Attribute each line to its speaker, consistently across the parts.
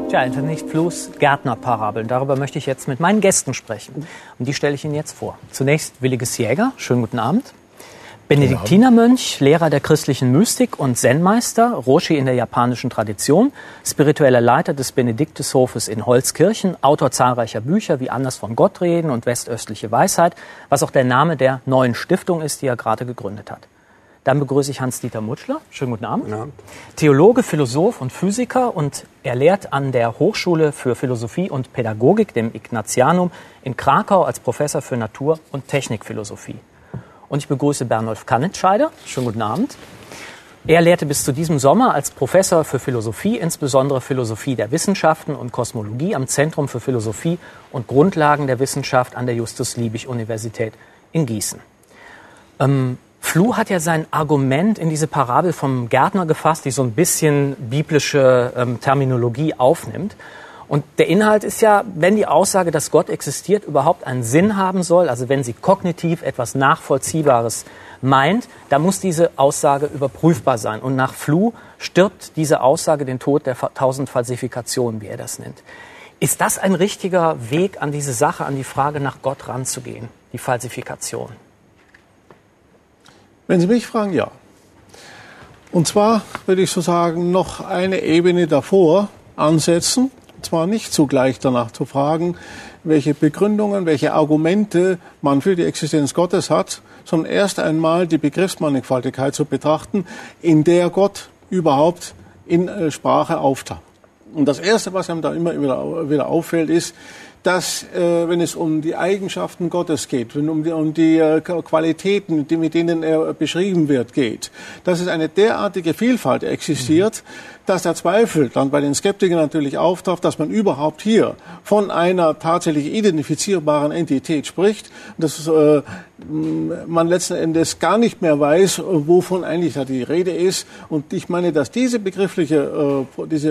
Speaker 1: Tja, Anthony Flues Gärtnerparabeln. Darüber möchte ich jetzt mit meinen Gästen sprechen. Und die stelle ich Ihnen jetzt vor. Zunächst Williges Jäger. Schönen guten Abend. Benediktinermönch, Lehrer der christlichen Mystik und Zen-Meister, Roshi in der japanischen Tradition, spiritueller Leiter des Benediktushofes in Holzkirchen, Autor zahlreicher Bücher wie Anders von Gott reden und Westöstliche Weisheit, was auch der Name der neuen Stiftung ist, die er gerade gegründet hat. Dann begrüße ich Hans-Dieter Mutschler. Schönen guten Abend. Ja. Theologe, Philosoph und Physiker, und er lehrt an der Hochschule für Philosophie und Pädagogik, dem Ignatianum, in Krakau als Professor für Natur- und Technikphilosophie. Und ich begrüße Bernolf Kannitscheider. Schönen guten Abend. Er lehrte bis zu diesem Sommer als Professor für Philosophie, insbesondere Philosophie der Wissenschaften und Kosmologie am Zentrum für Philosophie und Grundlagen der Wissenschaft an der Justus-Liebig-Universität in Gießen. Fluh hat ja sein Argument in diese Parabel vom Gärtner gefasst, die so ein bisschen biblische Terminologie aufnimmt. Und der Inhalt ist ja, wenn die Aussage, dass Gott existiert, überhaupt einen Sinn haben soll, also wenn sie kognitiv etwas Nachvollziehbares meint, dann muss diese Aussage überprüfbar sein. Und nach Fluh stirbt diese Aussage den Tod der 1000 Falsifikationen, wie er das nennt. Ist das ein richtiger Weg, an diese Sache, an die Frage nach Gott ranzugehen, die Falsifikation?
Speaker 2: Wenn Sie mich fragen, ja. Und zwar würde ich so sagen, noch eine Ebene davor ansetzen. Und zwar nicht zugleich danach zu fragen, welche Begründungen, welche Argumente man für die Existenz Gottes hat, sondern erst einmal die Begriffsmannigfaltigkeit zu betrachten, in der Gott überhaupt in Sprache auftaucht. Und das Erste, was einem da immer wieder auffällt, ist, dass, wenn es um die Eigenschaften Gottes geht, wenn um die Qualitäten, mit denen er beschrieben wird, geht, dass es eine derartige Vielfalt existiert, dass der Zweifel dann bei den Skeptikern natürlich auftaucht, dass man überhaupt hier von einer tatsächlich identifizierbaren Entität spricht, dass man letzten Endes gar nicht mehr weiß, wovon eigentlich da die Rede ist. Und ich meine, dass diese begriffliche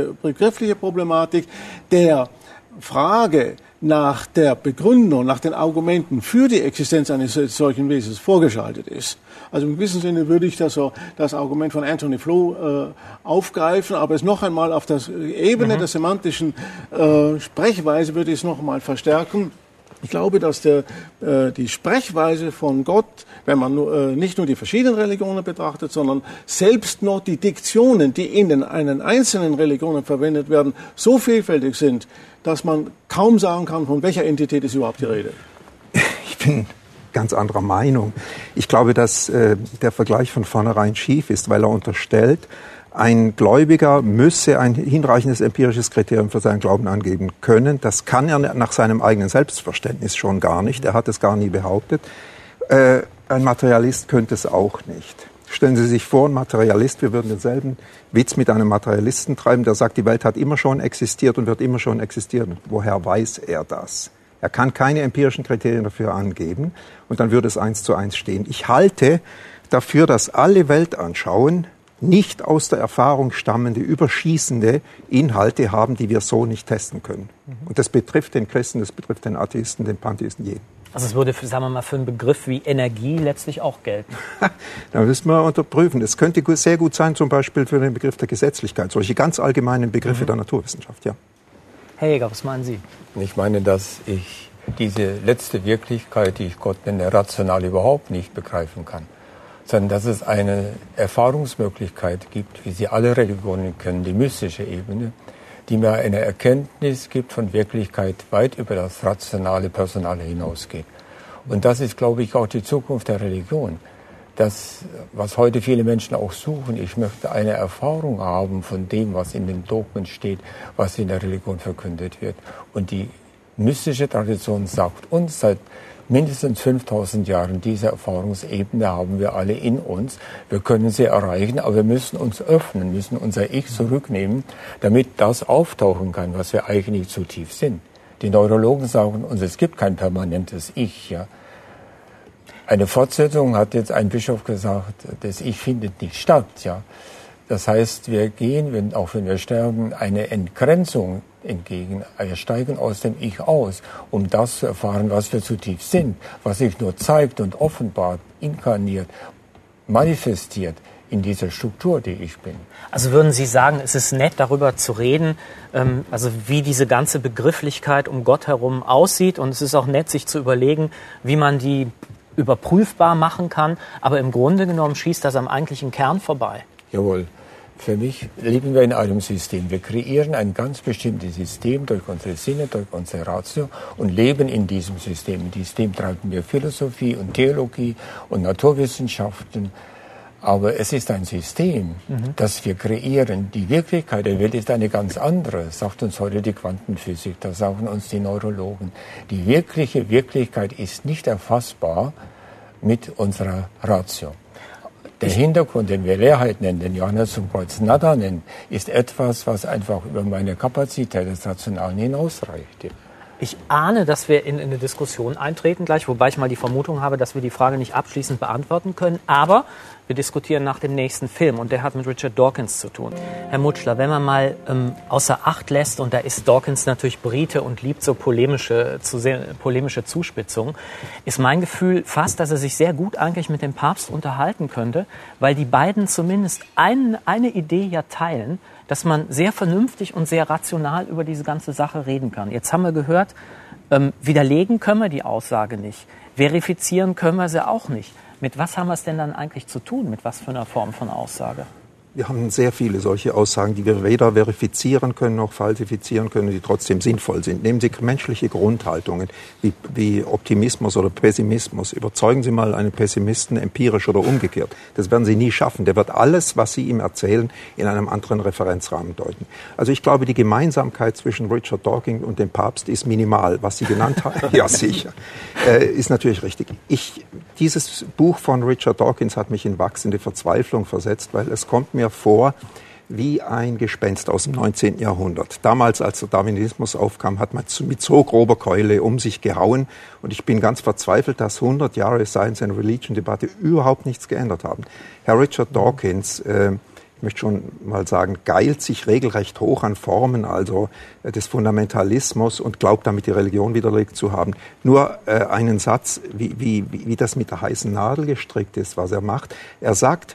Speaker 2: Problematik der Frage nach der Begründung, nach den Argumenten für die Existenz eines solchen Wesens vorgeschaltet ist. Also im gewissen Sinne würde ich das Argument von Anthony Fluh aufgreifen, aber es noch einmal auf der Ebene der semantischen Sprechweise würde ich es noch einmal verstärken. Ich glaube, dass die Sprechweise von Gott, wenn man nicht nur die verschiedenen Religionen betrachtet, sondern selbst noch die Diktionen, die in den einzelnen Religionen verwendet werden, so vielfältig sind, dass man kaum sagen kann, von welcher Entität ist überhaupt die Rede.
Speaker 3: Ich bin ganz anderer Meinung. Ich glaube, dass der Vergleich von vornherein schief ist, weil er unterstellt, ein Gläubiger müsse ein hinreichendes empirisches Kriterium für seinen Glauben angeben können. Das kann er nach seinem eigenen Selbstverständnis schon gar nicht. Er hat es gar nie behauptet. Ein Materialist könnte es auch nicht. Stellen Sie sich vor, ein Materialist, wir würden denselben Witz mit einem Materialisten treiben, der sagt, die Welt hat immer schon existiert und wird immer schon existieren. Woher weiß er das? Er kann keine empirischen Kriterien dafür angeben und dann würde es 1:1 stehen. Ich halte dafür, dass alle Weltanschauungen nicht aus der Erfahrung stammende, überschießende Inhalte haben, die wir so nicht testen können. Und das betrifft den Christen, das betrifft den Atheisten, den Pantheisten, jeden.
Speaker 1: Also es würde, sagen wir mal, für einen Begriff wie Energie letztlich auch gelten.
Speaker 3: Da müssen wir unterprüfen. Das könnte sehr gut sein, zum Beispiel für den Begriff der Gesetzlichkeit. Solche ganz allgemeinen Begriffe der Naturwissenschaft, ja.
Speaker 1: Herr Jäger, was meinen Sie?
Speaker 4: Ich meine, dass ich diese letzte Wirklichkeit, die ich Gott nenne, rational überhaupt nicht begreifen kann, sondern dass es eine Erfahrungsmöglichkeit gibt, wie sie alle Religionen kennen, die mystische Ebene, die mir eine Erkenntnis gibt von Wirklichkeit weit über das rationale, personale hinausgeht. Und das ist, glaube ich, auch die Zukunft der Religion. Das, was heute viele Menschen auch suchen, ich möchte eine Erfahrung haben von dem, was in den Dogmen steht, was in der Religion verkündet wird. Und die mystische Tradition sagt uns seit mindestens 5000 Jahren, diese Erfahrungsebene haben wir alle in uns. Wir können sie erreichen, aber wir müssen uns öffnen, müssen unser Ich zurücknehmen, damit das auftauchen kann, was wir eigentlich zutiefst sind. Die Neurologen sagen uns, es gibt kein permanentes Ich. Ja. Eine Fortsetzung hat jetzt ein Bischof gesagt, das Ich findet nicht statt. Ja. Das heißt, wir gehen, auch wenn wir sterben, eine Entgrenzung entgegen. Wir steigen aus dem Ich aus, um das zu erfahren, was wir zutiefst sind, was sich nur zeigt und offenbart, inkarniert, manifestiert in dieser Struktur, die ich bin.
Speaker 1: Also würden Sie sagen, es ist nett, darüber zu reden, also wie diese ganze Begrifflichkeit um Gott herum aussieht, und es ist auch nett, sich zu überlegen, wie man die überprüfbar machen kann, aber im Grunde genommen schießt das am eigentlichen Kern vorbei.
Speaker 4: Jawohl. Für mich leben wir in einem System. Wir kreieren ein ganz bestimmtes System durch unsere Sinne, durch unsere Ratio und leben in diesem System. In diesem System treiben wir Philosophie und Theologie und Naturwissenschaften. Aber es ist ein System, das wir kreieren. Die Wirklichkeit der Welt ist eine ganz andere, sagt uns heute die Quantenphysik, das sagen uns die Neurologen. Die wirkliche Wirklichkeit ist nicht erfassbar mit unserer Ratio. Der Hintergrund, den wir Leerheit nennen, den Johannes zum Kreuz Nada nennt, ist etwas, was einfach über meine Kapazität des Rationalen hinausreicht.
Speaker 1: Ich ahne, dass wir in eine Diskussion eintreten gleich, wobei ich mal die Vermutung habe, dass wir die Frage nicht abschließend beantworten können. Aber wir diskutieren nach dem nächsten Film und der hat mit Richard Dawkins zu tun. Herr Mutschler, wenn man mal außer Acht lässt, und da ist Dawkins natürlich Brite und liebt so polemische Zuspitzungen, ist mein Gefühl fast, dass er sich sehr gut eigentlich mit dem Papst unterhalten könnte, weil die beiden zumindest eine Idee ja teilen, dass man sehr vernünftig und sehr rational über diese ganze Sache reden kann. Jetzt haben wir gehört, widerlegen können wir die Aussage nicht, verifizieren können wir sie auch nicht. Mit was haben wir es denn dann eigentlich zu tun? Mit was für einer Form von Aussage?
Speaker 3: Wir haben sehr viele solche Aussagen, die wir weder verifizieren können noch falsifizieren können, die trotzdem sinnvoll sind. Nehmen Sie menschliche Grundhaltungen wie Optimismus oder Pessimismus. Überzeugen Sie mal einen Pessimisten empirisch oder umgekehrt. Das werden Sie nie schaffen. Der wird alles, was Sie ihm erzählen, in einem anderen Referenzrahmen deuten. Also ich glaube, die Gemeinsamkeit zwischen Richard Dawkins und dem Papst ist minimal. Was Sie genannt haben, ja sicher, ist natürlich richtig. Dieses Buch von Richard Dawkins hat mich in wachsende Verzweiflung versetzt, weil es kommt mir vor wie ein Gespenst aus dem 19. Jahrhundert. Damals, als der Darwinismus aufkam, hat man mit so grober Keule um sich gehauen. Und ich bin ganz verzweifelt, dass 100 Jahre Science-and-Religion-Debatte überhaupt nichts geändert haben. Herr Richard Dawkins, ich möchte schon mal sagen, geilt sich regelrecht hoch an Formen, also des Fundamentalismus, und glaubt damit die Religion widerlegt zu haben. Nur einen Satz, wie das mit der heißen Nadel gestrickt ist, was er macht. Er sagt,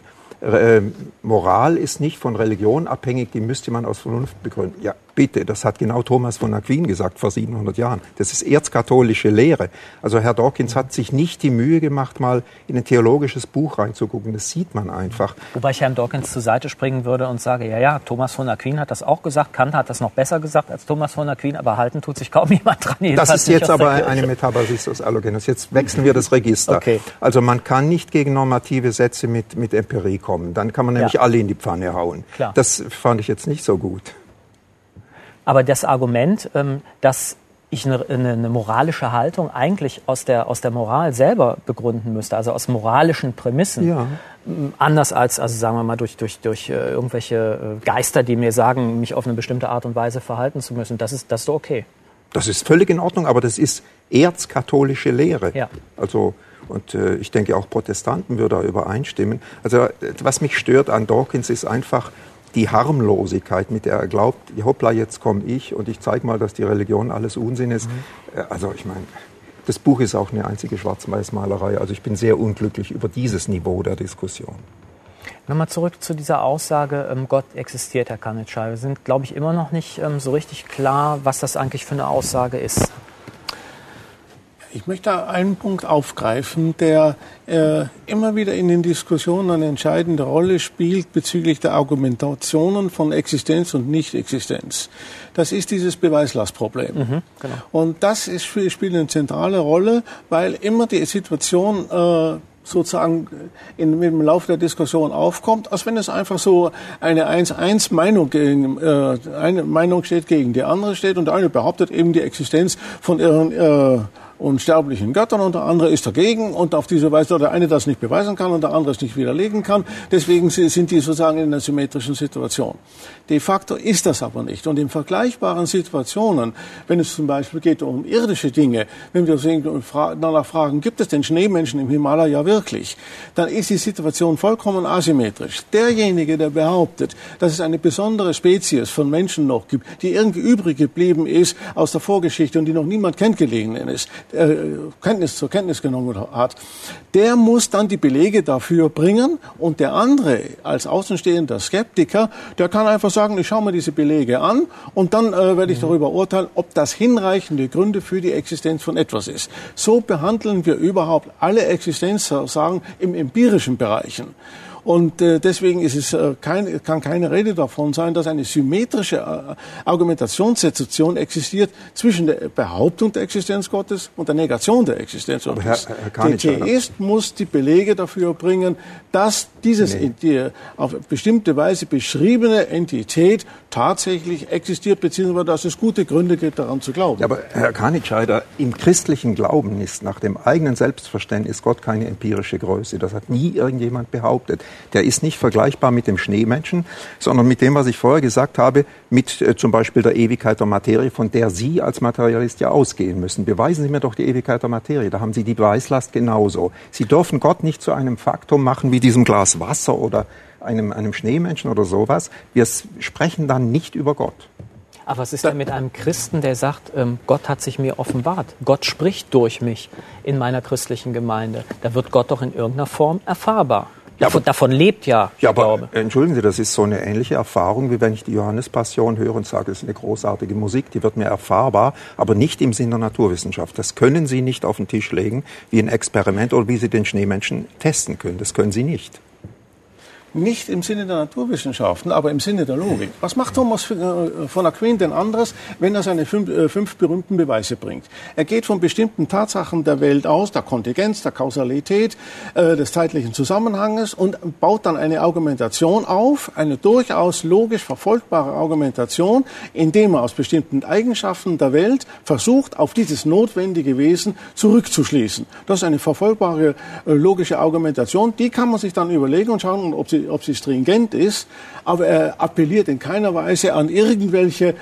Speaker 3: Moral ist nicht von Religion abhängig, die müsste man aus Vernunft begründen. Ja, bitte, das hat genau Thomas von Aquin gesagt vor 700 Jahren. Das ist erzkatholische Lehre. Also Herr Dawkins hat sich nicht die Mühe gemacht, mal in ein theologisches Buch reinzugucken. Das sieht man einfach.
Speaker 1: Wobei ich Herrn Dawkins zur Seite springen würde und sage, ja, Thomas von Aquin hat das auch gesagt, Kant hat das noch besser gesagt als Thomas von Aquin, aber halten tut sich kaum jemand dran.
Speaker 3: Das ist jetzt aber eine Metabasis Allogenus. Jetzt wechseln wir das Register.
Speaker 1: Okay.
Speaker 3: Also man kann nicht gegen normative Sätze mit Empirie kommen. Dann kann man nämlich alle in die Pfanne hauen.
Speaker 1: Klar.
Speaker 3: Das fand ich jetzt nicht so gut.
Speaker 1: Aber das Argument, dass ich eine moralische Haltung eigentlich aus der Moral selber begründen müsste, also aus moralischen Prämissen, anders als, also sagen wir mal, durch irgendwelche Geister, die mir sagen, mich auf eine bestimmte Art und Weise verhalten zu müssen, das ist doch okay.
Speaker 3: Das ist völlig in Ordnung, aber das ist erzkatholische Lehre.
Speaker 1: Ja.
Speaker 3: Also, und ich denke, auch Protestanten würden da übereinstimmen. Also was mich stört an Dawkins ist einfach die Harmlosigkeit, mit der er glaubt, hoppla, jetzt komme ich und ich zeige mal, dass die Religion alles Unsinn ist. Also ich meine, das Buch ist auch eine einzige Schwarz-Weiß-Malerei. Also ich bin sehr unglücklich über dieses Niveau der Diskussion.
Speaker 1: Nochmal zurück zu dieser Aussage, Gott existiert, Herr Kanitschei. Wir sind, glaube ich, immer noch nicht so richtig klar, was das eigentlich für eine Aussage ist.
Speaker 2: Ich möchte einen Punkt aufgreifen, der immer wieder in den Diskussionen eine entscheidende Rolle spielt bezüglich der Argumentationen von Existenz und Nicht-Existenz. Das ist dieses Beweislastproblem.
Speaker 1: Genau.
Speaker 2: Und das spielt eine zentrale Rolle, weil immer die Situation sozusagen mit dem Laufe der Diskussion aufkommt, als wenn es einfach so eine 1-1-Meinung eine Meinung steht gegen die andere steht und der eine behauptet eben die Existenz von ihren unsterblichen Göttern und der andere ist dagegen und auf diese Weise der eine das nicht beweisen kann und der andere es nicht widerlegen kann. Deswegen sind die sozusagen in einer symmetrischen Situation. De facto ist das aber nicht. Und in vergleichbaren Situationen, wenn es zum Beispiel geht um irdische Dinge, wenn wir danach fragen, gibt es denn Schneemenschen im Himalaya wirklich, dann ist die Situation vollkommen asymmetrisch. Derjenige, der behauptet, dass es eine besondere Spezies von Menschen noch gibt, die irgendwie übrig geblieben ist aus der Vorgeschichte und die noch niemand kennengelernt ist, zur Kenntnis genommen hat, der muss dann die Belege dafür bringen, und der andere, als außenstehender Skeptiker, der kann einfach sagen, ich schaue mir diese Belege an und dann werde ich darüber urteilen, ob das hinreichende Gründe für die Existenz von etwas ist. So behandeln wir überhaupt alle Existenzsachen im empirischen Bereichen. Und deswegen ist es kann keine Rede davon sein, dass eine symmetrische Argumentationssituation existiert zwischen der Behauptung der Existenz Gottes und der Negation der Existenz Gottes. Der Theist muss die Belege dafür bringen, dass die auf bestimmte Weise beschriebene Entität tatsächlich existiert, beziehungsweise dass es gute Gründe gibt, daran zu glauben.
Speaker 3: Ja, aber Herr Kanitscheider, im christlichen Glauben ist nach dem eigenen Selbstverständnis Gott keine empirische Größe. Das hat nie irgendjemand behauptet. Der ist nicht vergleichbar mit dem Schneemenschen, sondern mit dem, was ich vorher gesagt habe, mit zum Beispiel der Ewigkeit der Materie, von der Sie als Materialist ja ausgehen müssen. Beweisen Sie mir doch die Ewigkeit der Materie. Da haben Sie die Beweislast genauso. Sie dürfen Gott nicht zu einem Faktum machen wie diesem Glas Wasser oder einem Schneemenschen oder sowas. Wir sprechen dann nicht über Gott.
Speaker 1: Aber was ist denn mit einem Christen, der sagt, Gott hat sich mir offenbart, Gott spricht durch mich in meiner christlichen Gemeinde? Da wird Gott doch in irgendeiner Form erfahrbar. Ja, davon lebt ja der Glaube.
Speaker 3: Entschuldigen Sie, das ist so eine ähnliche Erfahrung, wie wenn ich die Johannespassion höre und sage, es ist eine großartige Musik, die wird mir erfahrbar, aber nicht im Sinne der Naturwissenschaft. Das können Sie nicht auf den Tisch legen wie ein Experiment oder wie Sie den Schneemenschen testen können. Das können Sie nicht.
Speaker 2: Nicht im Sinne der Naturwissenschaften, aber im Sinne der Logik. Was macht Thomas von Aquin denn anderes, wenn er seine fünf berühmten Beweise bringt? Er geht von bestimmten Tatsachen der Welt aus, der Kontingenz, der Kausalität, des zeitlichen Zusammenhanges, und baut dann eine Argumentation auf, eine durchaus logisch verfolgbare Argumentation, indem er aus bestimmten Eigenschaften der Welt versucht, auf dieses notwendige Wesen zurückzuschließen. Das ist eine verfolgbare logische Argumentation, die kann man sich dann überlegen und schauen, ob sie stringent ist, aber er appelliert in keiner Weise an irgendwelche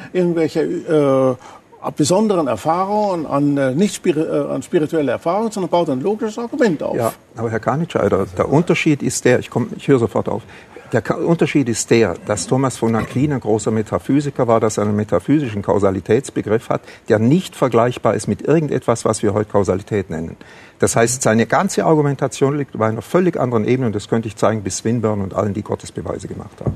Speaker 2: besonderen Erfahrungen, an spirituelle Erfahrungen, sondern baut ein logisches Argument auf.
Speaker 3: Ja, aber Herr Kanitscheider, der Unterschied ist ich höre sofort auf. Der Unterschied ist dass Thomas von Aquin ein großer Metaphysiker war, dass er einen metaphysischen Kausalitätsbegriff hat, der nicht vergleichbar ist mit irgendetwas, was wir heute Kausalität nennen. Das heißt, seine ganze Argumentation liegt bei einer völlig anderen Ebene, und das könnte ich zeigen bis Swinburne und allen, die Gottesbeweise gemacht haben.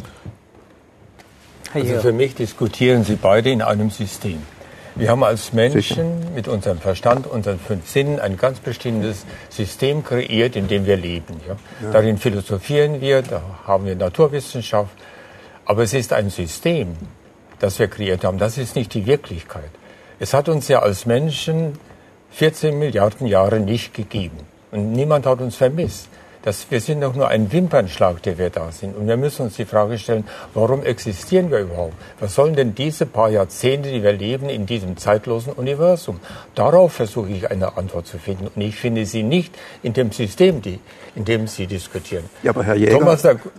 Speaker 4: Also für mich diskutieren Sie beide in einem System. Wir haben als Menschen mit unserem Verstand, unseren 5 Sinnen ein ganz bestimmtes System kreiert, in dem wir leben. Ja? Ja. Darin philosophieren wir, da haben wir Naturwissenschaft. Aber es ist ein System, das wir kreiert haben. Das ist nicht die Wirklichkeit. Es hat uns ja als Menschen 14 Milliarden Jahre nicht gegeben. Und niemand hat uns vermisst. Wir sind doch nur ein Wimpernschlag, der wir da sind. Und wir müssen uns die Frage stellen, warum existieren wir überhaupt? Was sollen denn diese paar Jahrzehnte, die wir leben, in diesem zeitlosen Universum? Darauf versuche ich eine Antwort zu finden. Und ich finde sie nicht in dem System, in dem Sie diskutieren.
Speaker 3: Ja, aber Herr Jäger...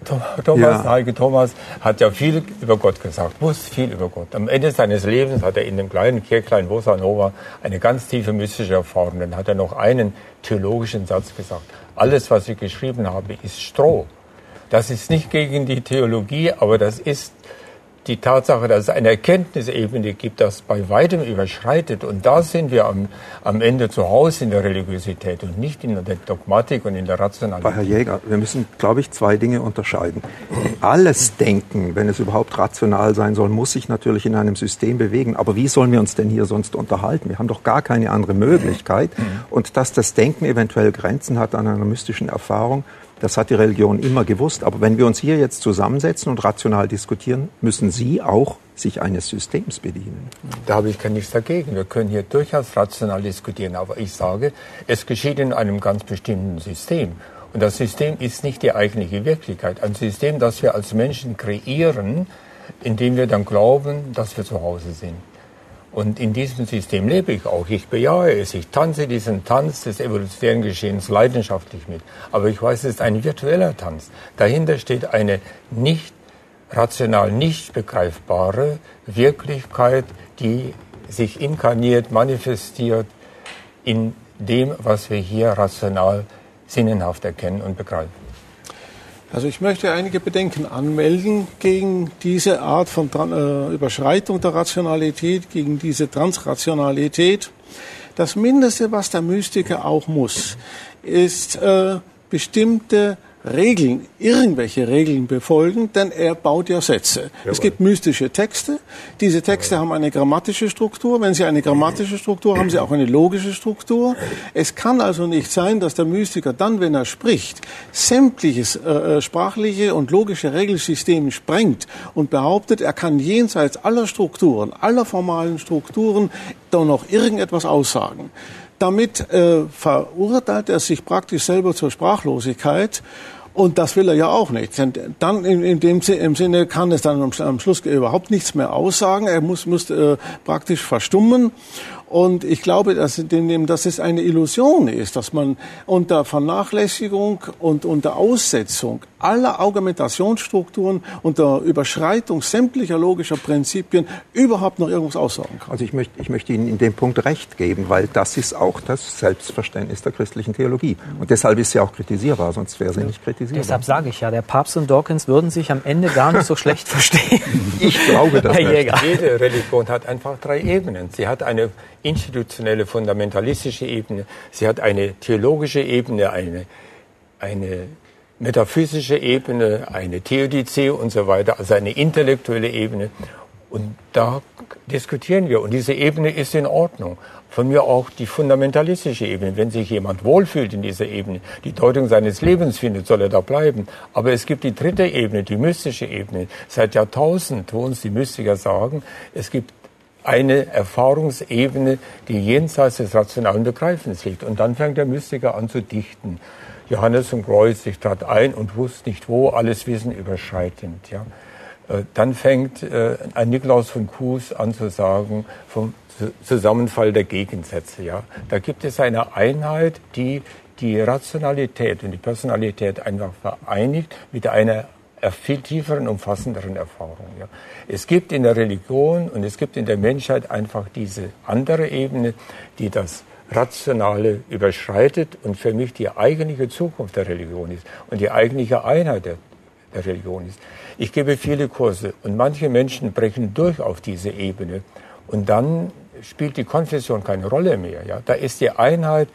Speaker 4: Thomas hat ja viel über Gott gesagt, wusste viel über Gott. Am Ende seines Lebens hat er in dem kleinen Kirchlein Bossa Nova eine ganz tiefe mystische Erfahrung. Dann hat er noch einen theologischen Satz gesagt. Alles, was ich geschrieben habe, ist Stroh. Das ist nicht gegen die Theologie, aber das ist die Tatsache, dass es eine Erkenntnisebene gibt, das bei weitem überschreitet. Und da sind wir am Ende zu Hause in der Religiosität und nicht in der Dogmatik und in der Rationalität.
Speaker 3: Aber Herr Jäger, wir müssen, glaube ich, 2 Dinge unterscheiden. Alles Denken, wenn es überhaupt rational sein soll, muss sich natürlich in einem System bewegen. Aber wie sollen wir uns denn hier sonst unterhalten? Wir haben doch gar keine andere Möglichkeit. Und dass das Denken eventuell Grenzen hat an einer mystischen Erfahrung, das hat die Religion immer gewusst. Aber wenn wir uns hier jetzt zusammensetzen und rational diskutieren, müssen Sie auch sich eines Systems bedienen.
Speaker 4: Da habe ich nichts dagegen. Wir können hier durchaus rational diskutieren. Aber ich sage, es geschieht in einem ganz bestimmten System. Und das System ist nicht die eigentliche Wirklichkeit. Ein System, das wir als Menschen kreieren, indem wir dann glauben, dass wir zu Hause sind. Und in diesem System lebe ich auch. Ich bejahe es. Ich tanze diesen Tanz des evolutionären Geschehens leidenschaftlich mit. Aber ich weiß, es ist ein virtueller Tanz. Dahinter steht eine nicht rational nicht begreifbare Wirklichkeit, die sich inkarniert, manifestiert in dem, was wir hier rational sinnenhaft erkennen und begreifen.
Speaker 2: Also ich möchte einige Bedenken anmelden gegen diese Art von Überschreitung der Rationalität, gegen diese Transrationalität. Das Mindeste, was der Mystiker auch muss, ist bestimmte Regeln, irgendwelche Regeln befolgen, denn er baut ja Sätze. Jawohl. Es gibt mystische Texte. Diese Texte haben eine grammatische Struktur. Wenn sie eine grammatische Struktur haben, sie auch eine logische Struktur. Es kann also nicht sein, dass der Mystiker dann, wenn er spricht, sämtliches sprachliche und logische Regelsystem sprengt und behauptet, er kann jenseits aller Strukturen, aller formalen Strukturen doch noch irgendetwas aussagen. Damit verurteilt er sich praktisch selber zur Sprachlosigkeit. Und das will er ja auch nicht. Denn dann im Sinne kann es dann am Schluss überhaupt nichts mehr aussagen. Er muss praktisch verstummen. Und ich glaube, dass es eine Illusion ist, dass man unter Vernachlässigung und unter Aussetzung aller Argumentationsstrukturen, unter Überschreitung sämtlicher logischer Prinzipien überhaupt noch irgendwas aussagen kann.
Speaker 3: Also ich möchte Ihnen in dem Punkt recht geben, weil das ist auch das Selbstverständnis der christlichen Theologie. Und deshalb ist sie auch kritisierbar, sonst wäre sie nicht kritisierbar.
Speaker 1: Deshalb sage ich ja, der Papst und Dawkins würden sich am Ende gar nicht so schlecht verstehen.
Speaker 3: Ich glaube das nicht.
Speaker 4: Jede Religion hat einfach 3 Ebenen. Sie hat eine institutionelle, fundamentalistische Ebene, sie hat eine theologische Ebene, eine metaphysische Ebene, eine Theodizee und so weiter, also eine intellektuelle Ebene. Und da diskutieren wir. Und diese Ebene ist in Ordnung. Von mir auch die fundamentalistische Ebene. Wenn sich jemand wohlfühlt in dieser Ebene, die Deutung seines Lebens findet, soll er da bleiben. Aber es gibt die 3. Ebene, die mystische Ebene. Seit Jahrtausend, wo uns die Mystiker sagen, es gibt eine Erfahrungsebene, die jenseits des rationalen Begreifens liegt. Und dann fängt der Mystiker an zu dichten. Johannes vom Kreuz, ich trat ein und wusste nicht wo, alles Wissen überschreitend. Ja. Dann fängt ein Nikolaus von Kues an zu sagen vom Zusammenfall der Gegensätze. Ja. Da gibt es eine Einheit, die die Rationalität und die Personalität einfach vereinigt mit einer viel tieferen, umfassenderen Erfahrung. Ja. Es gibt in der Religion und es gibt in der Menschheit einfach diese andere Ebene, die das Rationale überschreitet und für mich die eigentliche Zukunft der Religion ist und die eigentliche Einheit der Religion ist. Ich gebe viele Kurse und manche Menschen brechen durch auf diese Ebene und dann spielt die Konfession keine Rolle mehr. Ja. Da ist die Einheit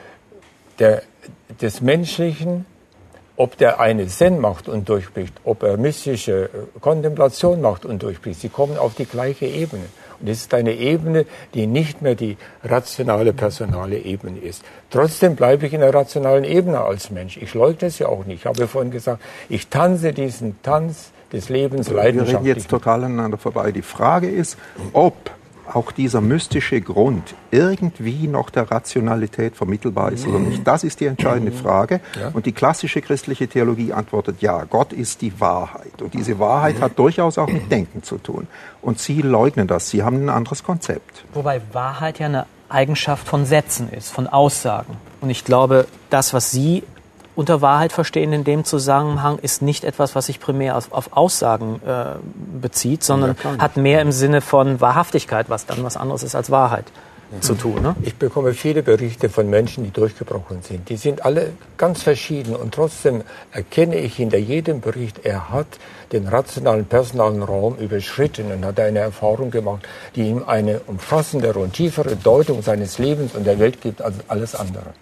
Speaker 4: des Menschlichen, ob der eine Zen macht und durchbricht, ob er mystische Kontemplation macht und durchbricht. Sie kommen auf die gleiche Ebene. Und es ist eine Ebene, die nicht mehr die rationale, personale Ebene ist. Trotzdem bleibe ich in der rationalen Ebene als Mensch. Ich leugne es ja auch nicht. Ich habe vorhin gesagt, ich tanze diesen Tanz des Lebens leidenschaftlich.
Speaker 3: Wir reden jetzt total aneinander vorbei. Die Frage ist, ob auch dieser mystische Grund irgendwie noch der Rationalität vermittelbar ist oder nicht. Das ist die entscheidende Frage. Ja. Und die klassische christliche Theologie antwortet ja, Gott ist die Wahrheit. Und diese Wahrheit hat durchaus auch mit Denken zu tun. Und Sie leugnen das. Sie haben ein anderes Konzept.
Speaker 1: Wobei Wahrheit ja eine Eigenschaft von Sätzen ist, von Aussagen. Und ich glaube, das, was Sie unter Wahrheit verstehen in dem Zusammenhang, ist nicht etwas, was sich primär auf Aussagen bezieht, sondern hat mehr im Sinne von Wahrhaftigkeit, was dann was anderes ist als Wahrheit, zu tun. Ne?
Speaker 4: Ich bekomme viele Berichte von Menschen, die durchgebrochen sind. Die sind alle ganz verschieden und trotzdem erkenne ich hinter jedem Bericht, er hat den rationalen, personalen Raum überschritten und hat eine Erfahrung gemacht, die ihm eine umfassendere und tiefere Deutung seines Lebens und der Welt gibt als alles andere.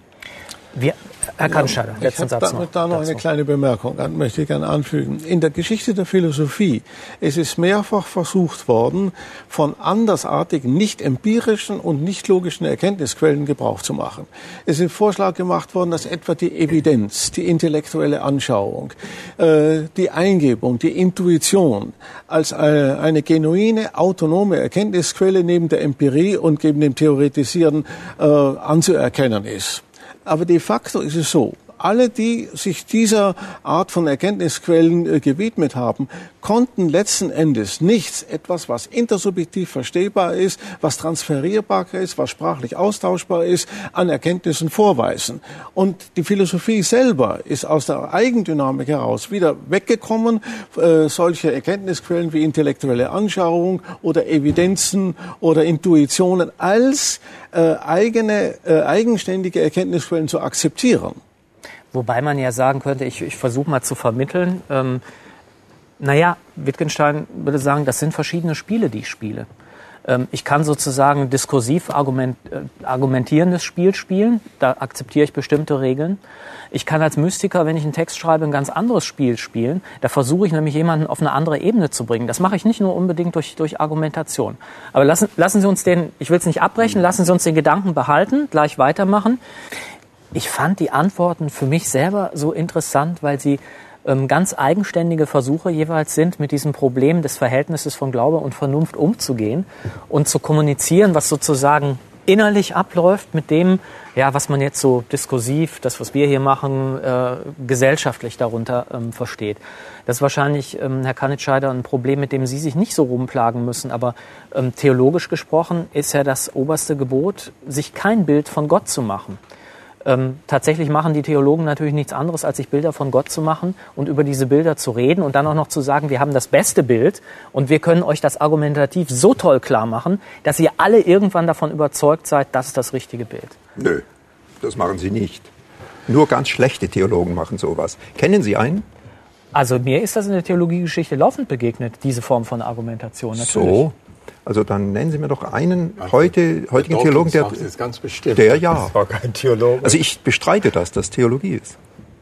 Speaker 1: Herr Cannstetter, letzten Satz noch.
Speaker 2: Da noch eine kleine Bemerkung möchte ich gerne anfügen. In der Geschichte der Philosophie ist es mehrfach versucht worden, von andersartigen, nicht empirischen und nicht logischen Erkenntnisquellen Gebrauch zu machen. Es ist ein Vorschlag gemacht worden, dass etwa die Evidenz, die intellektuelle Anschauung, die Eingebung, die Intuition als eine genuine, autonome Erkenntnisquelle neben der Empirie und neben dem Theoretisieren anzuerkennen ist. Aber de facto ist es so, alle, die sich dieser Art von Erkenntnisquellen gewidmet haben, konnten letzten Endes nichts, etwas, was intersubjektiv verstehbar ist, was transferierbar ist, was sprachlich austauschbar ist, an Erkenntnissen vorweisen. Und die Philosophie selber ist aus der Eigendynamik heraus wieder weggekommen, solche Erkenntnisquellen wie intellektuelle Anschauung oder Evidenzen oder Intuitionen als eigenständige Erkenntnisquellen zu akzeptieren.
Speaker 1: Wobei man ja sagen könnte, ich versuche mal zu vermitteln, Wittgenstein würde sagen, das sind verschiedene Spiele, die ich spiele. Ich kann sozusagen diskursiv argumentierendes Spiel spielen, da akzeptiere ich bestimmte Regeln. Ich kann als Mystiker, wenn ich einen Text schreibe, ein ganz anderes Spiel spielen. Da versuche ich nämlich jemanden auf eine andere Ebene zu bringen. Das mache ich nicht nur unbedingt durch Argumentation. Aber lassen Sie uns ich will es nicht abbrechen, lassen Sie uns den Gedanken behalten, gleich weitermachen. Ich fand die Antworten für mich selber so interessant, weil sie ganz eigenständige Versuche jeweils sind, mit diesem Problem des Verhältnisses von Glaube und Vernunft umzugehen und zu kommunizieren, was sozusagen innerlich abläuft mit dem, was man jetzt so diskursiv, das, was wir hier machen, gesellschaftlich darunter versteht. Das ist wahrscheinlich, Herr Kanitscheider, ein Problem, mit dem Sie sich nicht so rumplagen müssen. Aber theologisch gesprochen ist ja das oberste Gebot, sich kein Bild von Gott zu machen. Tatsächlich machen die Theologen natürlich nichts anderes, als sich Bilder von Gott zu machen und über diese Bilder zu reden und dann auch noch zu sagen, wir haben das beste Bild und wir können euch das argumentativ so toll klar machen, dass ihr alle irgendwann davon überzeugt seid, das ist das richtige Bild.
Speaker 3: Nö, das machen sie nicht. Nur ganz schlechte Theologen machen sowas. Kennen Sie einen?
Speaker 1: Also mir ist das in der Theologiegeschichte laufend begegnet, diese Form von Argumentation. Natürlich.
Speaker 3: So. Also dann nennen Sie mir doch einen heutigen Theologen, der
Speaker 2: ist ganz bestimmt.
Speaker 3: Das
Speaker 4: war kein Theologe.
Speaker 3: Also ich bestreite das Theologie ist.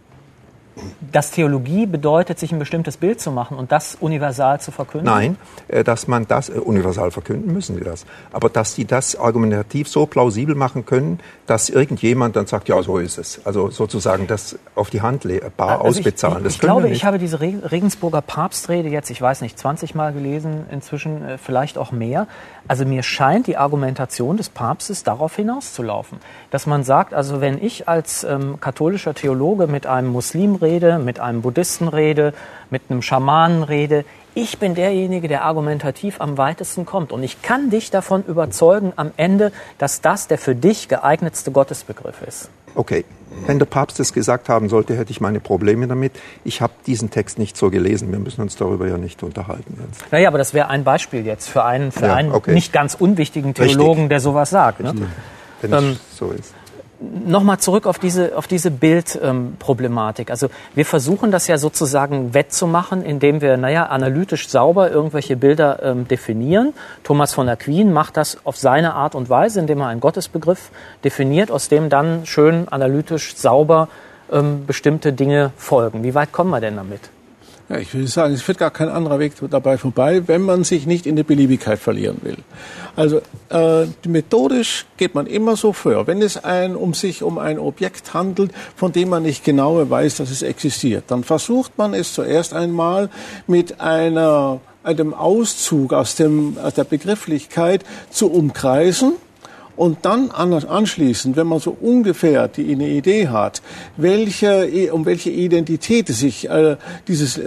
Speaker 1: Dass Theologie bedeutet, sich ein bestimmtes Bild zu machen und das universal zu verkünden?
Speaker 3: Nein, dass man das universal verkünden müssen sie das. Aber dass sie das argumentativ so plausibel machen können, dass irgendjemand dann sagt, ja, so ist es. Also sozusagen das auf die Hand bar ausbezahlen.
Speaker 1: Ich glaube, ich habe diese Regensburger Papstrede jetzt, ich weiß nicht, 20 Mal gelesen, inzwischen vielleicht auch mehr. Also mir scheint die Argumentation des Papstes darauf hinauszulaufen, dass man sagt, also wenn ich als katholischer Theologe mit einem Muslim rede, mit einem Buddhisten rede, mit einem Schamanen rede, ich bin derjenige, der argumentativ am weitesten kommt. Und ich kann dich davon überzeugen am Ende, dass das der für dich geeignetste Gottesbegriff ist.
Speaker 3: Okay, wenn der Papst es gesagt haben sollte, hätte ich meine Probleme damit. Ich habe diesen Text nicht so gelesen. Wir müssen uns darüber ja nicht unterhalten jetzt.
Speaker 1: Naja, aber das wäre ein Beispiel jetzt für einen
Speaker 3: okay.
Speaker 1: nicht ganz unwichtigen Theologen,
Speaker 3: Richtig.
Speaker 1: der sowas sagt. Ne?
Speaker 3: Wenn es so ist.
Speaker 1: Nochmal zurück auf diese Bildproblematik. Also wir versuchen das ja sozusagen wettzumachen, indem wir analytisch sauber irgendwelche Bilder definieren. Thomas von Aquin macht das auf seine Art und Weise, indem er einen Gottesbegriff definiert, aus dem dann schön analytisch sauber bestimmte Dinge folgen. Wie weit kommen wir denn damit?
Speaker 2: Ja, ich würde sagen, es führt gar kein anderer Weg dabei vorbei, wenn man sich nicht in der Beliebigkeit verlieren will. Also methodisch geht man immer so vor, wenn es sich um ein Objekt handelt, von dem man nicht genau weiß, dass es existiert, dann versucht man es zuerst einmal mit einem Auszug aus der Begrifflichkeit zu umkreisen. Und dann anschließend, wenn man so ungefähr eine Idee hat, um welche Identität es sich dieses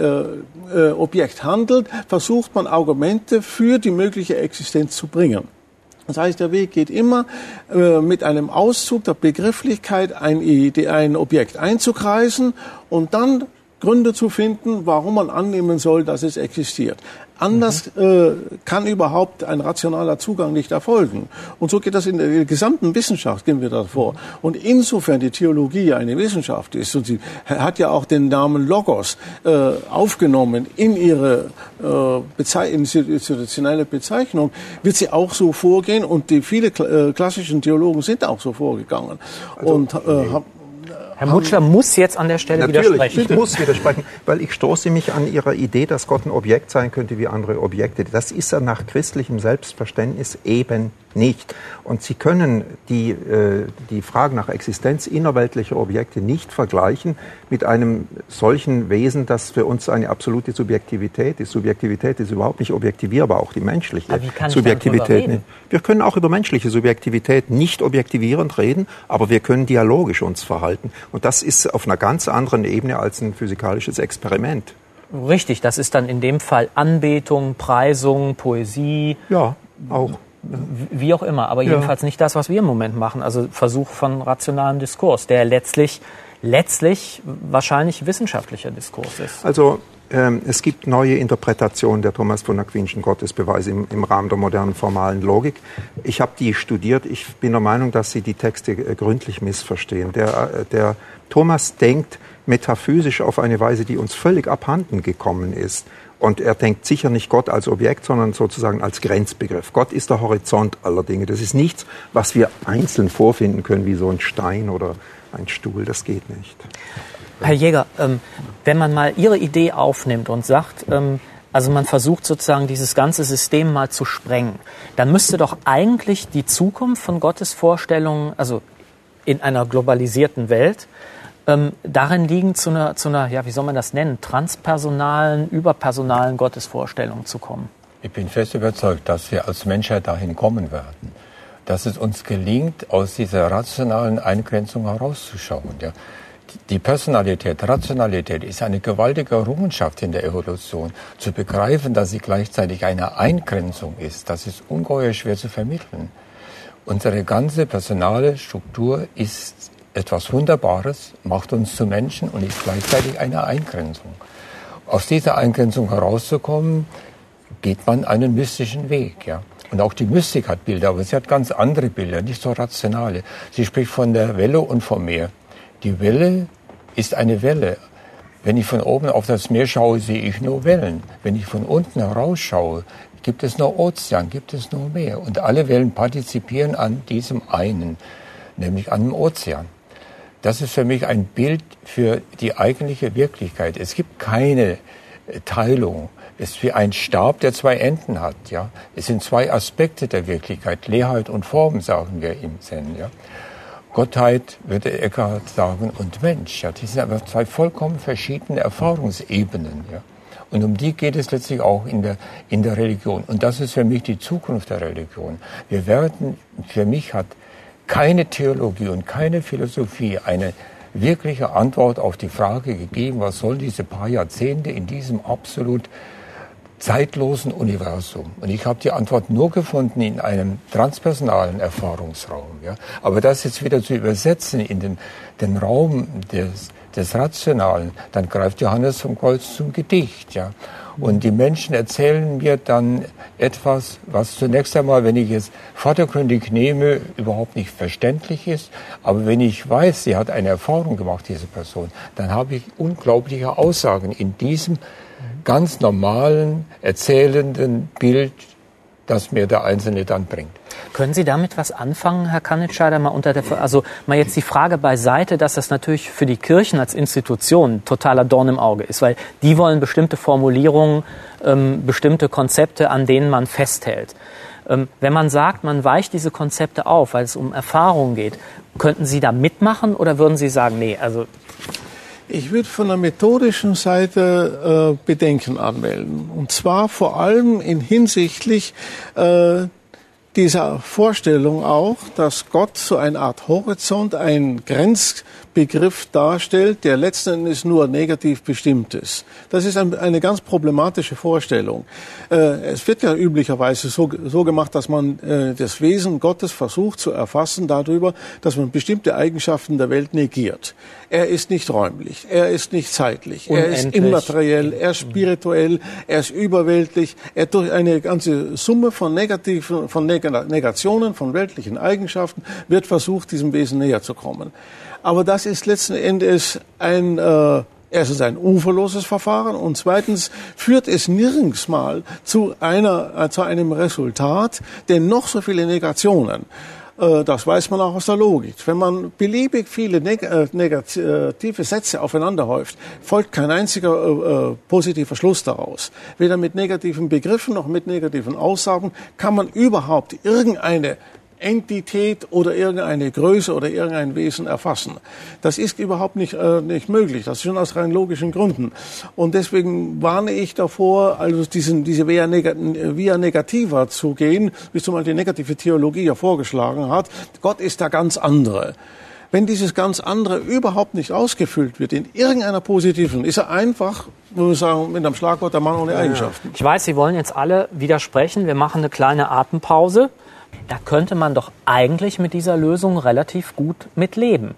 Speaker 2: Objekt handelt, versucht man Argumente für die mögliche Existenz zu bringen. Das heißt, der Weg geht immer mit einem Auszug der Begrifflichkeit ein Objekt einzukreisen und dann Gründe zu finden, warum man annehmen soll, dass es existiert. Anders kann überhaupt ein rationaler Zugang nicht erfolgen. Und so geht das in der gesamten Wissenschaft, gehen wir davor. Und insofern die Theologie eine Wissenschaft ist, und sie hat ja auch den Namen Logos aufgenommen in ihre institutionelle Bezeichnung, wird sie auch so vorgehen. Und die viele klassischen Theologen sind auch so vorgegangen.
Speaker 1: Herr Mutschler muss jetzt an der Stelle widersprechen.
Speaker 3: Ich muss widersprechen, weil ich stoße mich an Ihrer Idee, dass Gott ein Objekt sein könnte wie andere Objekte. Das ist er nach christlichem Selbstverständnis eben nicht. Und Sie können die Frage nach Existenz innerweltlicher Objekte nicht vergleichen mit einem solchen Wesen, das für uns eine absolute Subjektivität ist. Subjektivität ist überhaupt nicht objektivierbar, auch die menschliche Subjektivität nicht. Wir können auch über menschliche Subjektivität nicht objektivierend reden, aber wir können dialogisch uns verhalten. Und das ist auf einer ganz anderen Ebene als ein physikalisches Experiment.
Speaker 1: Richtig, das ist dann in dem Fall Anbetung, Preisung, Poesie.
Speaker 3: Ja, auch.
Speaker 1: Wie auch immer, aber jedenfalls nicht das, was wir im Moment machen. Also Versuch von rationalem Diskurs, der letztlich wahrscheinlich wissenschaftlicher Diskurs ist.
Speaker 3: Also Es gibt neue Interpretationen der Thomas von Aquinischen Gottesbeweise im Rahmen der modernen formalen Logik. Ich habe die studiert. Ich bin der Meinung, dass sie die Texte gründlich missverstehen. Der Thomas denkt metaphysisch auf eine Weise, die uns völlig abhanden gekommen ist. Und er denkt sicher nicht Gott als Objekt, sondern sozusagen als Grenzbegriff. Gott ist der Horizont aller Dinge. Das ist nichts, was wir einzeln vorfinden können, wie so ein Stein oder ein Stuhl. Das geht nicht.
Speaker 1: Herr Jäger, wenn man mal Ihre Idee aufnimmt und sagt, also man versucht sozusagen dieses ganze System mal zu sprengen, dann müsste doch eigentlich die Zukunft von Gottes Vorstellungen, also in einer globalisierten Welt, darin liegen, zu einer, ja, wie soll man das nennen, transpersonalen, überpersonalen Gottesvorstellung zu kommen. Ich
Speaker 4: bin fest überzeugt, dass wir als Menschheit dahin kommen werden, dass es uns gelingt, aus dieser rationalen Eingrenzung herauszuschauen. Ja. Die Personalität, Rationalität ist eine gewaltige Errungenschaft in der Evolution. Zu begreifen, dass sie gleichzeitig eine Eingrenzung ist, das ist ungeheuer schwer zu vermitteln. Unsere ganze personale Struktur ist etwas Wunderbares, macht uns zu Menschen und ist gleichzeitig eine Eingrenzung. Aus dieser Eingrenzung herauszukommen, geht man einen mystischen Weg. Ja. Und auch die Mystik hat Bilder, aber sie hat ganz andere Bilder, nicht so rationale. Sie spricht von der Welle und vom Meer. Die Welle ist eine Welle. Wenn ich von oben auf das Meer schaue, sehe ich nur Wellen. Wenn ich von unten herausschaue, gibt es nur Ozean, gibt es nur Meer. Und alle Wellen partizipieren an diesem einen, nämlich an dem Ozean. Das ist für mich ein Bild für die eigentliche Wirklichkeit. Es gibt keine Teilung. Es ist wie ein Stab, der zwei Enden hat. Ja? Es sind zwei Aspekte der Wirklichkeit, Leerheit und Form, sagen wir im Zen. Ja? Gottheit, würde Eckhart sagen, und Mensch. Ja, die sind aber zwei vollkommen verschiedene Erfahrungsebenen. Ja. Und um die geht es letztlich auch in der Religion. Und das ist für mich die Zukunft der Religion. Für mich hat keine Theologie und keine Philosophie eine wirkliche Antwort auf die Frage gegeben, was soll diese paar Jahrzehnte in diesem absolut zeitlosen Universum. Und ich habe die Antwort nur gefunden in einem transpersonalen Erfahrungsraum. Ja. Aber das jetzt wieder zu übersetzen in den Raum des Rationalen, dann greift Johannes vom Kreuz zum Gedicht. Ja. Und die Menschen erzählen mir dann etwas, was zunächst einmal, wenn ich es vordergründig nehme, überhaupt nicht verständlich ist. Aber wenn ich weiß, sie hat eine Erfahrung gemacht, diese Person, dann habe ich unglaubliche Aussagen in diesem ganz normalen, erzählenden Bild, das mir der Einzelne dann bringt.
Speaker 1: Können Sie damit was anfangen, Herr Kannitscheider, also mal jetzt die Frage beiseite, dass das natürlich für die Kirchen als Institution totaler Dorn im Auge ist, weil die wollen bestimmte Formulierungen, bestimmte Konzepte, an denen man festhält. Wenn man sagt, man weicht diese Konzepte auf, weil es um Erfahrungen geht, könnten Sie da mitmachen oder würden Sie sagen, nee, also...
Speaker 2: Ich würde von der methodischen Seite Bedenken anmelden. Und zwar vor allem hinsichtlich dieser Vorstellung auch, dass Gott so eine Art Horizont, ein Grenzbegriff darstellt, der letzten Endes nur negativ bestimmt ist. Das ist eine ganz problematische Vorstellung. Es wird ja üblicherweise so gemacht, dass man das Wesen Gottes versucht zu erfassen darüber, dass man bestimmte Eigenschaften der Welt negiert. Er ist nicht räumlich, er ist nicht zeitlich, unendlich. Er ist immateriell, er ist spirituell, er ist überweltlich, er durch eine ganze Summe von Negationen, von weltlichen Eigenschaften wird versucht, diesem Wesen näher zu kommen. Aber das ist letzten Endes erstens ein uferloses Verfahren und zweitens führt es nirgends mal zu einem Resultat, denn noch so viele Negationen. Das weiß man auch aus der Logik. Wenn man beliebig viele negative Sätze aufeinander häuft, folgt kein einziger positiver Schluss daraus. Weder mit negativen Begriffen noch mit negativen Aussagen kann man überhaupt irgendeine Entität oder irgendeine Größe oder irgendein Wesen erfassen. Das ist überhaupt nicht möglich. Das ist schon aus rein logischen Gründen. Und deswegen warne ich davor, also diese Via Negativa zu gehen, wie zum Beispiel die negative Theologie ja vorgeschlagen hat. Gott ist der ganz andere. Wenn dieses ganz andere überhaupt nicht ausgefüllt wird in irgendeiner positiven, ist er einfach, würde ich sagen, mit einem Schlagwort der Mann ohne Eigenschaften.
Speaker 1: Ich weiß, Sie wollen jetzt alle widersprechen. Wir machen eine kleine Atempause. Da könnte man doch eigentlich mit dieser Lösung relativ gut mitleben.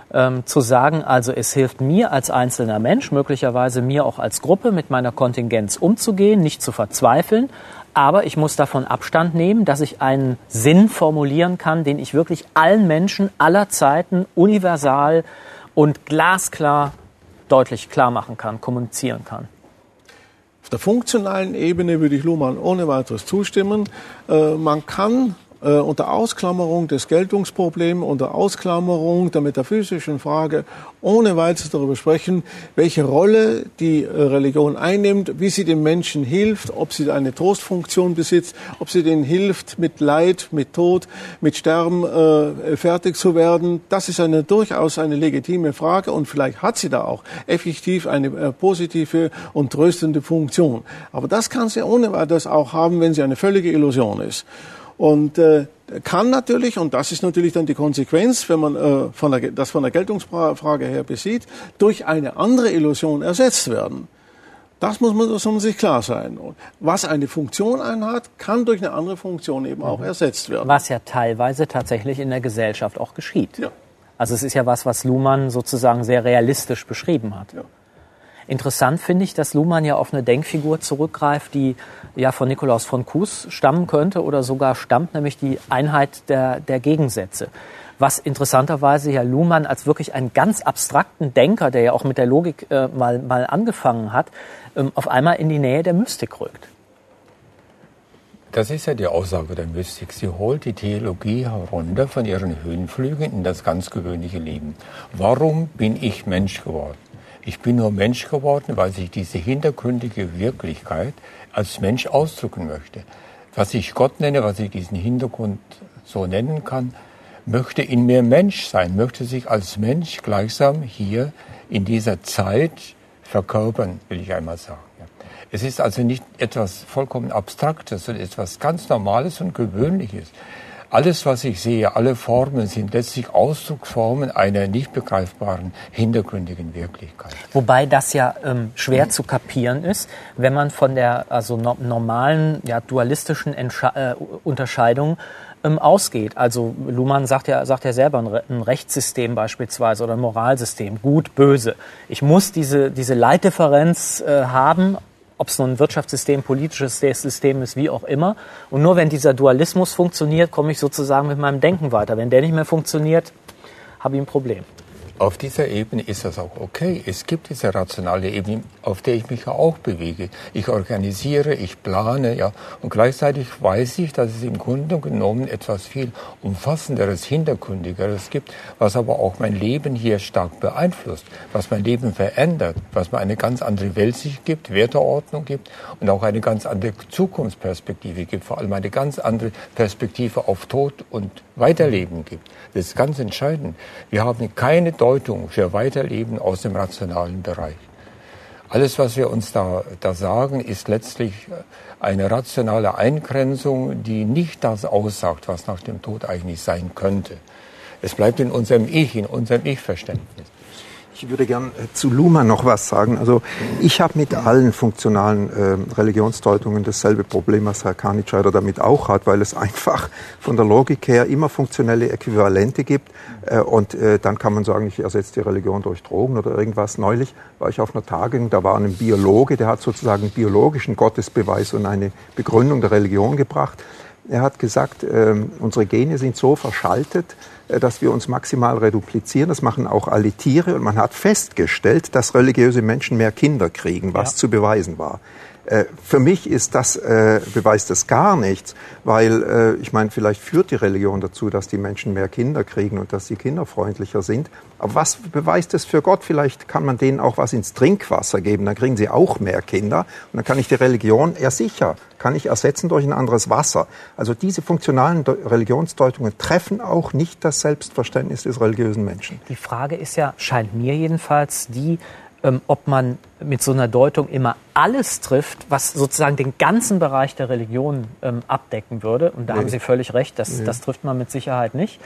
Speaker 1: zu sagen, also es hilft mir als einzelner Mensch, möglicherweise mir auch als Gruppe mit meiner Kontingenz umzugehen, nicht zu verzweifeln, aber ich muss davon Abstand nehmen, dass ich einen Sinn formulieren kann, den ich wirklich allen Menschen aller Zeiten universal und glasklar deutlich klar machen kann, kommunizieren kann.
Speaker 2: Auf der funktionalen Ebene würde ich Luhmann ohne weiteres zustimmen. Man kann unter Ausklammerung des Geltungsproblems, unter Ausklammerung der metaphysischen Frage ohne weiteres darüber sprechen, welche Rolle die Religion einnimmt, wie sie dem Menschen hilft, ob sie eine Trostfunktion besitzt, ob sie denen hilft, mit Leid, mit Tod, mit Sterben fertig zu werden. Das ist durchaus eine legitime Frage und vielleicht hat sie da auch effektiv eine positive und tröstende Funktion. Aber das kann sie ohne weiteres auch haben, wenn sie eine völlige Illusion ist. Und kann natürlich, und das ist natürlich dann die Konsequenz, wenn man das von der Geltungsfrage her besieht, durch eine andere Illusion ersetzt werden. Das muss man sich klar sein. Was eine Funktion einhat, kann durch eine andere Funktion eben auch ersetzt werden.
Speaker 1: Was ja teilweise tatsächlich in der Gesellschaft auch geschieht.
Speaker 2: Ja.
Speaker 1: Also es ist ja was Luhmann sozusagen sehr realistisch beschrieben hat.
Speaker 2: Ja.
Speaker 1: Interessant finde ich, dass Luhmann ja auf eine Denkfigur zurückgreift, die ja von Nikolaus von Kues stammen könnte oder sogar stammt, nämlich die Einheit der Gegensätze. Was interessanterweise ja Luhmann als wirklich einen ganz abstrakten Denker, der ja auch mit der Logik mal angefangen hat, auf einmal in die Nähe der Mystik rückt.
Speaker 4: Das ist ja die Aussage der Mystik. Sie holt die Theologie herunter von ihren Höhenflügen in das ganz gewöhnliche Leben. Warum bin ich Mensch geworden? Ich bin nur Mensch geworden, weil ich diese hintergründige Wirklichkeit als Mensch ausdrücken möchte. Was ich Gott nenne, was ich diesen Hintergrund so nennen kann, möchte in mir Mensch sein, möchte sich als Mensch gleichsam hier in dieser Zeit verkörpern, will ich einmal sagen. Es ist also nicht etwas vollkommen Abstraktes, sondern etwas ganz Normales und Gewöhnliches. Alles, was ich sehe, alle Formen sind letztlich Ausdrucksformen einer nicht begreifbaren, hintergründigen Wirklichkeit.
Speaker 1: Wobei das ja schwer zu kapieren ist, wenn man von der normalen dualistischen Unterscheidung ausgeht. Also Luhmann sagt ja selber ein Rechtssystem beispielsweise oder ein Moralsystem, gut, böse. Ich muss diese Leitdifferenz haben, ob es nun ein Wirtschaftssystem, politisches System ist, wie auch immer. Und nur wenn dieser Dualismus funktioniert, komme ich sozusagen mit meinem Denken weiter. Wenn der nicht mehr funktioniert, habe ich ein Problem.
Speaker 4: Auf dieser Ebene ist das auch okay. Es gibt diese rationale Ebene, auf der ich mich ja auch bewege. Ich organisiere, ich plane, ja. Und gleichzeitig weiß ich, dass es im Grunde genommen etwas viel Umfassenderes, Hintergründigeres gibt, was aber auch mein Leben hier stark beeinflusst, was mein Leben verändert, was mir eine ganz andere Weltsicht gibt, Werteordnung gibt und auch eine ganz andere Zukunftsperspektive gibt, vor allem eine ganz andere Perspektive auf Tod und Weiterleben gibt. Das ist ganz entscheidend. Wir haben keine Deutung für Weiterleben aus dem rationalen Bereich. Alles, was wir uns da sagen, ist letztlich eine rationale Eingrenzung, die nicht das aussagt, was nach dem Tod eigentlich sein könnte. Es bleibt in unserem Ich, in unserem Ich-Verständnis.
Speaker 3: Ich würde gern zu Luhmann noch was sagen. Also ich habe mit allen funktionalen Religionsdeutungen dasselbe Problem, was Herr Kanitscheider damit auch hat, weil es einfach von der Logik her immer funktionelle Äquivalente gibt. Und dann kann man sagen, ich ersetze die Religion durch Drogen oder irgendwas. Neulich war ich auf einer Tagung, da war ein Biologe, der hat sozusagen einen biologischen Gottesbeweis und eine Begründung der Religion gebracht. Er hat gesagt, unsere Gene sind so verschaltet, dass wir uns maximal reduplizieren. Das machen auch alle Tiere. Und man hat festgestellt, dass religiöse Menschen mehr Kinder kriegen, was zu beweisen war. Für mich ist beweist das gar nichts, weil ich meine, vielleicht führt die Religion dazu, dass die Menschen mehr Kinder kriegen und dass sie kinderfreundlicher sind. Aber was beweist das für Gott? Vielleicht kann man denen auch was ins Trinkwasser geben, dann kriegen sie auch mehr Kinder. Und dann kann ich die Religion, sicher, kann ich ersetzen durch ein anderes Wasser. Also diese funktionalen Religionsdeutungen treffen auch nicht das Selbstverständnis des religiösen Menschen.
Speaker 1: Die Frage ist ja, scheint mir jedenfalls ob man mit so einer Deutung immer alles trifft, was sozusagen den ganzen Bereich der Religion abdecken würde. Und da haben Sie völlig recht, das trifft man mit Sicherheit nicht.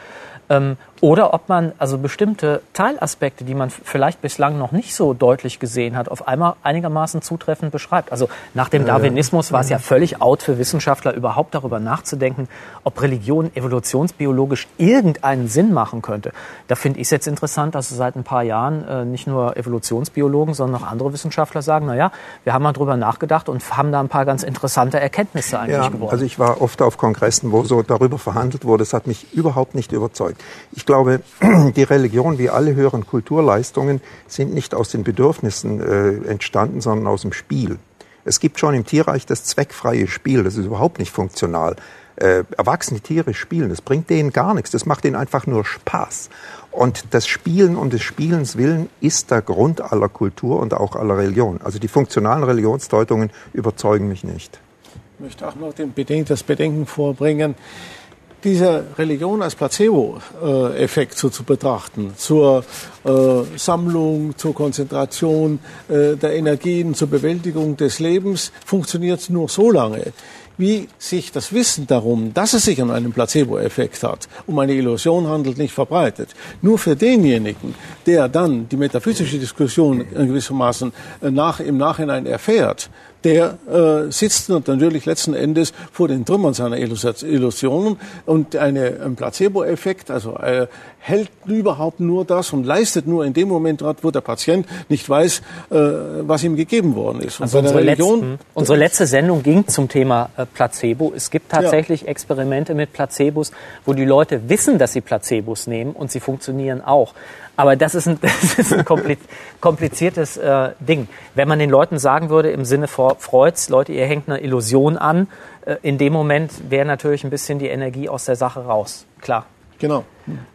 Speaker 1: Oder ob man also bestimmte Teilaspekte, die man vielleicht bislang noch nicht so deutlich gesehen hat, auf einmal einigermaßen zutreffend beschreibt. Also nach dem Darwinismus war es ja völlig out für Wissenschaftler, überhaupt darüber nachzudenken, ob Religion evolutionsbiologisch irgendeinen Sinn machen könnte. Da finde ich es jetzt interessant, dass seit ein paar Jahren nicht nur Evolutionsbiologen, sondern auch andere Wissenschaftler sagen, naja, wir haben mal drüber nachgedacht und haben da ein paar ganz interessante Erkenntnisse eigentlich gewonnen.
Speaker 3: Also ich war oft auf Kongressen, wo so darüber verhandelt wurde. Das hat mich überhaupt nicht überzeugt. Ich glaube, die Religion, wie alle höheren Kulturleistungen, sind nicht aus den Bedürfnissen entstanden, sondern aus dem Spiel. Es gibt schon im Tierreich das zweckfreie Spiel, das ist überhaupt nicht funktional. Erwachsene Tiere spielen, das bringt denen gar nichts, das macht ihnen einfach nur Spaß. Und das Spielen um des Spielens willen ist der Grund aller Kultur und auch aller Religion. Also die funktionalen Religionsdeutungen überzeugen mich nicht.
Speaker 2: Ich möchte auch noch das Bedenken vorbringen, diese Religion als Placebo-Effekt so zu betrachten, zur Sammlung, zur Konzentration der Energien, zur Bewältigung des Lebens, funktioniert nur so lange, wie sich das Wissen darum, dass es sich um einen Placebo-Effekt hat, um eine Illusion handelt, nicht verbreitet. Nur für denjenigen, der dann die metaphysische Diskussion gewissermaßen im Nachhinein erfährt, der sitzt natürlich letzten Endes vor den Trümmern seiner Illusionen und ein Placebo-Effekt, also hält überhaupt nur das und leistet nur in dem Moment, wo der Patient nicht weiß, was ihm gegeben worden ist. Und
Speaker 1: also unsere letzte Sendung ging zum Thema Placebo. Es gibt tatsächlich Experimente mit Placebos, wo die Leute wissen, dass sie Placebos nehmen und sie funktionieren auch. Aber das ist ein kompliziertes Ding. Wenn man den Leuten sagen würde, im Sinne von Freuds, Leute, ihr hängt eine Illusion an, in dem Moment wäre natürlich ein bisschen die Energie aus der Sache raus. Klar.
Speaker 2: Genau.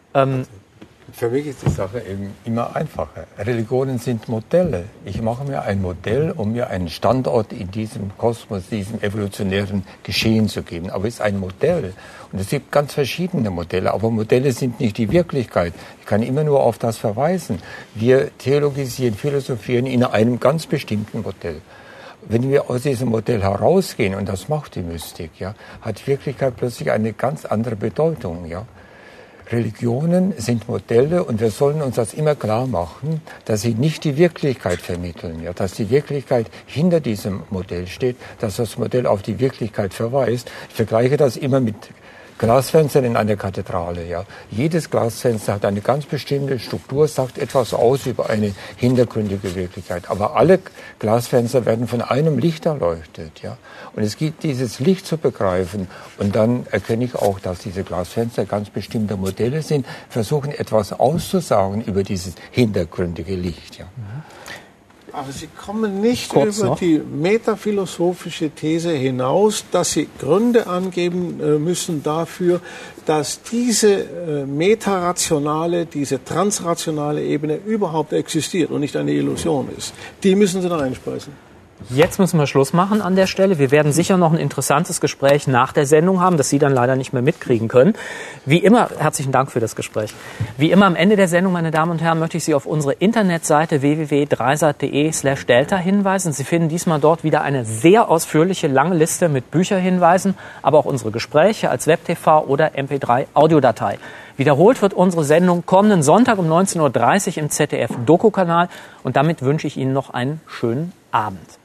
Speaker 4: Für mich ist die Sache eben immer einfacher. Religionen sind Modelle. Ich mache mir ein Modell, um mir einen Standort in diesem Kosmos, diesem evolutionären Geschehen zu geben. Aber es ist ein Modell. Und es gibt ganz verschiedene Modelle. Aber Modelle sind nicht die Wirklichkeit. Ich kann immer nur auf das verweisen. Wir theologisieren, philosophieren in einem ganz bestimmten Modell. Wenn wir aus diesem Modell herausgehen, und das macht die Mystik, ja, hat Wirklichkeit plötzlich eine ganz andere Bedeutung, ja. Religionen sind Modelle und wir sollen uns das immer klar machen, dass sie nicht die Wirklichkeit vermitteln, ja, dass die Wirklichkeit hinter diesem Modell steht, dass das Modell auf die Wirklichkeit verweist. Ich vergleiche das immer mit Glasfenstern in einer Kathedrale. Ja. Jedes Glasfenster hat eine ganz bestimmte Struktur, sagt etwas aus über eine hintergründige Wirklichkeit. Aber alle Glasfenster werden von einem Licht erleuchtet. Ja. Und es gibt dieses Licht zu begreifen. Und dann erkenne ich auch, dass diese Glasfenster ganz bestimmte Modelle sind, versuchen etwas auszusagen über dieses hintergründige Licht. Ja.
Speaker 2: Aber Sie kommen nicht über die metaphilosophische These hinaus, dass Sie Gründe angeben müssen dafür, dass diese metarationale, diese transrationale Ebene überhaupt existiert und nicht eine Illusion ist. Die müssen Sie da einspeisen.
Speaker 1: Jetzt müssen wir Schluss machen an der Stelle. Wir werden sicher noch ein interessantes Gespräch nach der Sendung haben, das Sie dann leider nicht mehr mitkriegen können. Wie immer, herzlichen Dank für das Gespräch. Wie immer am Ende der Sendung, meine Damen und Herren, möchte ich Sie auf unsere Internetseite www.dreisat.de/Delta hinweisen. Sie finden diesmal dort wieder eine sehr ausführliche, lange Liste mit Bücherhinweisen, aber auch unsere Gespräche als Web-TV oder MP3-Audiodatei. Wiederholt wird unsere Sendung kommenden Sonntag um 19:30 Uhr im ZDF-Doku-Kanal. Und damit wünsche ich Ihnen noch einen schönen Abend.